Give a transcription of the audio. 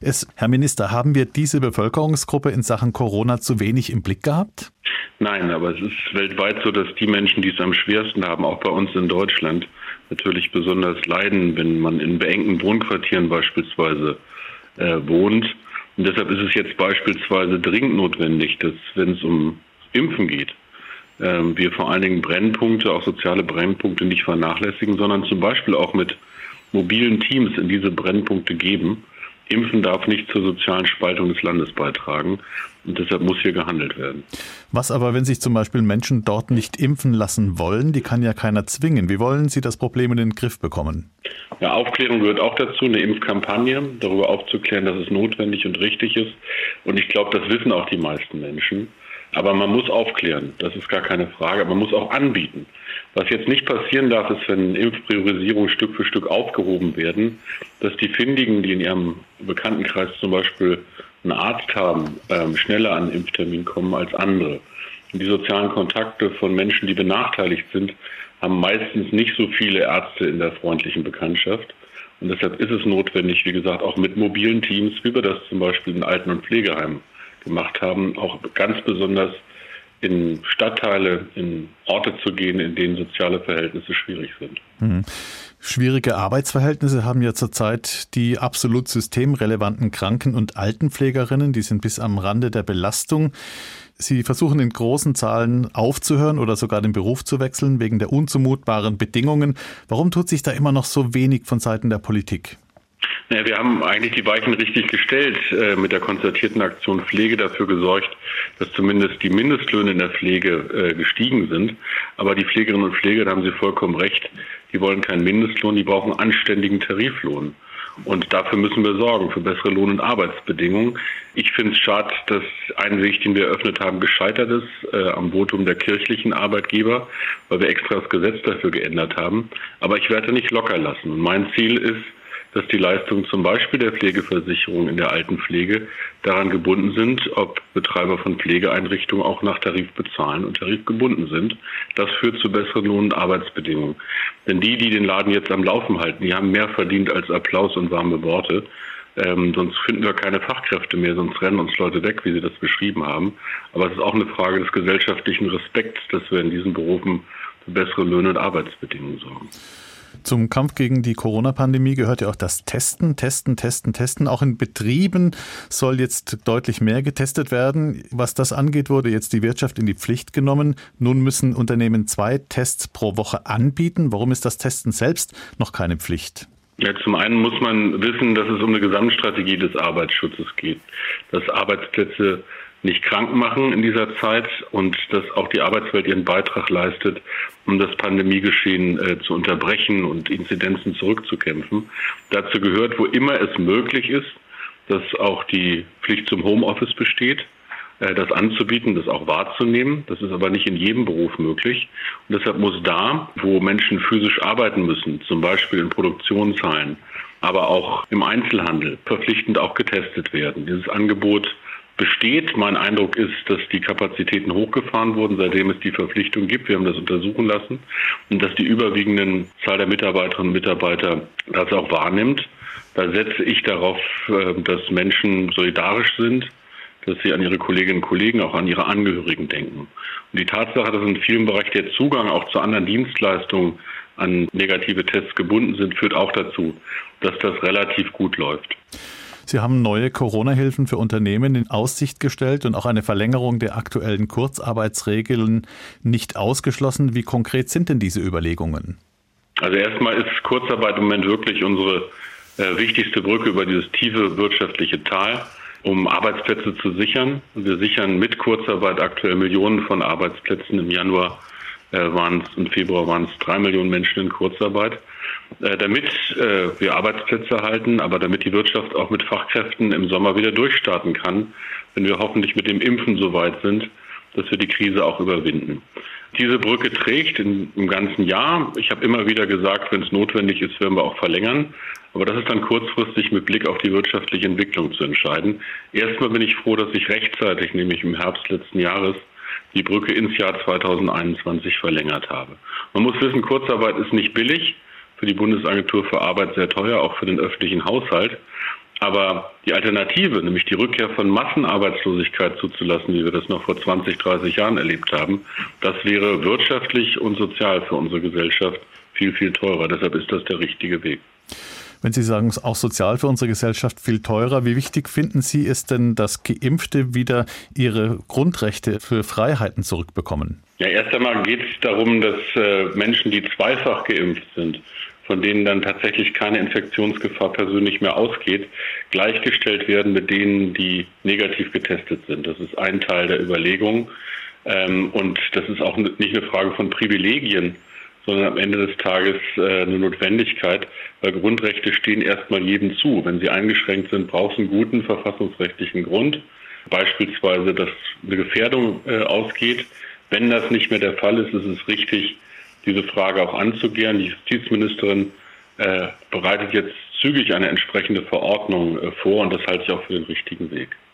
ist. Herr Minister, haben wir diese Bevölkerungsgruppe in Sachen Corona zu wenig im Blick gehabt? Nein, aber es ist weltweit so, dass die Menschen, die es am schwersten haben, auch bei uns in Deutschland, natürlich besonders leiden, wenn man in beengten Wohnquartieren beispielsweise wohnt. Und deshalb ist es jetzt beispielsweise dringend notwendig, dass, wenn es um Impfen geht, wir vor allen Dingen Brennpunkte, auch soziale Brennpunkte nicht vernachlässigen, sondern zum Beispiel auch mit mobilen Teams in diese Brennpunkte geben. Impfen darf nicht zur sozialen Spaltung des Landes beitragen und deshalb muss hier gehandelt werden. Was aber, wenn sich zum Beispiel Menschen dort nicht impfen lassen wollen, die kann ja keiner zwingen. Wie wollen Sie das Problem in den Griff bekommen? Ja, Aufklärung gehört auch dazu, eine Impfkampagne, darüber aufzuklären, dass es notwendig und richtig ist. Und ich glaube, das wissen auch die meisten Menschen. Aber man muss aufklären, das ist gar keine Frage, aber man muss auch anbieten. Was jetzt nicht passieren darf, ist, wenn Impfpriorisierungen Stück für Stück aufgehoben werden, dass die Findigen, die in ihrem Bekanntenkreis zum Beispiel einen Arzt haben, schneller an einen Impftermin kommen als andere. Und die sozialen Kontakte von Menschen, die benachteiligt sind, haben meistens nicht so viele Ärzte in der freundlichen Bekanntschaft. Und deshalb ist es notwendig, wie gesagt, auch mit mobilen Teams, wie wir das zum Beispiel in Alten- und Pflegeheimen gemacht haben, auch ganz besonders in Stadtteile, in Orte zu gehen, in denen soziale Verhältnisse schwierig sind. Schwierige Arbeitsverhältnisse haben ja zurzeit die absolut systemrelevanten Kranken- und Altenpflegerinnen, die sind bis am Rande der Belastung. Sie versuchen in großen Zahlen aufzuhören oder sogar den Beruf zu wechseln wegen der unzumutbaren Bedingungen. Warum tut sich da immer noch so wenig von Seiten der Politik? Ja, wir haben eigentlich die Weichen richtig gestellt, mit der konzertierten Aktion Pflege dafür gesorgt, dass zumindest die Mindestlöhne in der Pflege gestiegen sind. Aber die Pflegerinnen und Pfleger, da haben Sie vollkommen recht, die wollen keinen Mindestlohn, die brauchen einen anständigen Tariflohn. Und dafür müssen wir sorgen, für bessere Lohn- und Arbeitsbedingungen. Ich finde es schade, dass ein Weg, den wir eröffnet haben, gescheitert ist am Votum der kirchlichen Arbeitgeber, weil wir extra das Gesetz dafür geändert haben. Aber ich werde nicht locker lassen. Und mein Ziel ist, dass die Leistungen zum Beispiel der Pflegeversicherung in der Altenpflege daran gebunden sind, ob Betreiber von Pflegeeinrichtungen auch nach Tarif bezahlen und tarifgebunden sind. Das führt zu besseren Lohn- und Arbeitsbedingungen. Denn die den Laden jetzt am Laufen halten, die haben mehr verdient als Applaus und warme Worte. Sonst finden wir keine Fachkräfte mehr, sonst rennen uns Leute weg, wie Sie das beschrieben haben. Aber es ist auch eine Frage des gesellschaftlichen Respekts, dass wir in diesen Berufen für bessere Löhne und Arbeitsbedingungen sorgen. Zum Kampf gegen die Corona-Pandemie gehört ja auch das Testen. Auch in Betrieben soll jetzt deutlich mehr getestet werden. Was das angeht, wurde jetzt die Wirtschaft in die Pflicht genommen. Nun müssen Unternehmen 2 Tests pro Woche anbieten. Warum ist das Testen selbst noch keine Pflicht? Ja, zum einen muss man wissen, dass es um eine Gesamtstrategie des Arbeitsschutzes geht, dass Arbeitsplätze nicht krank machen in dieser Zeit und dass auch die Arbeitswelt ihren Beitrag leistet, um das Pandemiegeschehen zu unterbrechen und Inzidenzen zurückzukämpfen. Dazu gehört, wo immer es möglich ist, dass auch die Pflicht zum Homeoffice besteht, das anzubieten, das auch wahrzunehmen. Das ist aber nicht in jedem Beruf möglich. Und deshalb muss da, wo Menschen physisch arbeiten müssen, zum Beispiel in Produktionshallen, aber auch im Einzelhandel, verpflichtend auch getestet werden. Dieses Angebot besteht. Mein Eindruck ist, dass die Kapazitäten hochgefahren wurden, seitdem es die Verpflichtung gibt. Wir haben das untersuchen lassen und dass die überwiegende Zahl der Mitarbeiterinnen und Mitarbeiter das auch wahrnimmt. Da setze ich darauf, dass Menschen solidarisch sind, dass sie an ihre Kolleginnen und Kollegen, auch an ihre Angehörigen denken. Und die Tatsache, dass in vielen Bereichen der Zugang auch zu anderen Dienstleistungen an negative Tests gebunden sind, führt auch dazu, dass das relativ gut läuft. Sie haben neue Corona-Hilfen für Unternehmen in Aussicht gestellt und auch eine Verlängerung der aktuellen Kurzarbeitsregeln nicht ausgeschlossen. Wie konkret sind denn diese Überlegungen? Also erstmal ist Kurzarbeit im Moment wirklich unsere wichtigste Brücke über dieses tiefe wirtschaftliche Tal, um Arbeitsplätze zu sichern. Und wir sichern mit Kurzarbeit aktuell Millionen von Arbeitsplätzen. Im Februar waren es 3 Millionen Menschen in Kurzarbeit. Damit wir Arbeitsplätze halten, aber damit die Wirtschaft auch mit Fachkräften im Sommer wieder durchstarten kann, wenn wir hoffentlich mit dem Impfen so weit sind, dass wir die Krise auch überwinden. Diese Brücke trägt im ganzen Jahr. Ich habe immer wieder gesagt, wenn es notwendig ist, werden wir auch verlängern. Aber das ist dann kurzfristig mit Blick auf die wirtschaftliche Entwicklung zu entscheiden. Erstmal bin ich froh, dass ich rechtzeitig, nämlich im Herbst letzten Jahres, die Brücke ins Jahr 2021 verlängert habe. Man muss wissen, Kurzarbeit ist nicht billig. Für die Bundesagentur für Arbeit sehr teuer, auch für den öffentlichen Haushalt. Aber die Alternative, nämlich die Rückkehr von Massenarbeitslosigkeit zuzulassen, wie wir das noch vor 20, 30 Jahren erlebt haben, das wäre wirtschaftlich und sozial für unsere Gesellschaft viel, viel teurer. Deshalb ist das der richtige Weg. Wenn Sie sagen, es ist auch sozial für unsere Gesellschaft viel teurer, wie wichtig finden Sie es denn, dass Geimpfte wieder ihre Grundrechte für Freiheiten zurückbekommen? Ja, erst einmal geht es darum, dass Menschen, die zweifach geimpft sind, von denen dann tatsächlich keine Infektionsgefahr persönlich mehr ausgeht, gleichgestellt werden mit denen, die negativ getestet sind. Das ist ein Teil der Überlegung. Und das ist auch nicht eine Frage von Privilegien, sondern am Ende des Tages eine Notwendigkeit, weil Grundrechte stehen erstmal jedem zu. Wenn sie eingeschränkt sind, braucht es einen guten verfassungsrechtlichen Grund, beispielsweise, dass eine Gefährdung ausgeht. Wenn das nicht mehr der Fall ist, ist es richtig, diese Frage auch anzugehen. Die Justizministerin bereitet jetzt zügig eine entsprechende Verordnung vor und das halte ich auch für den richtigen Weg.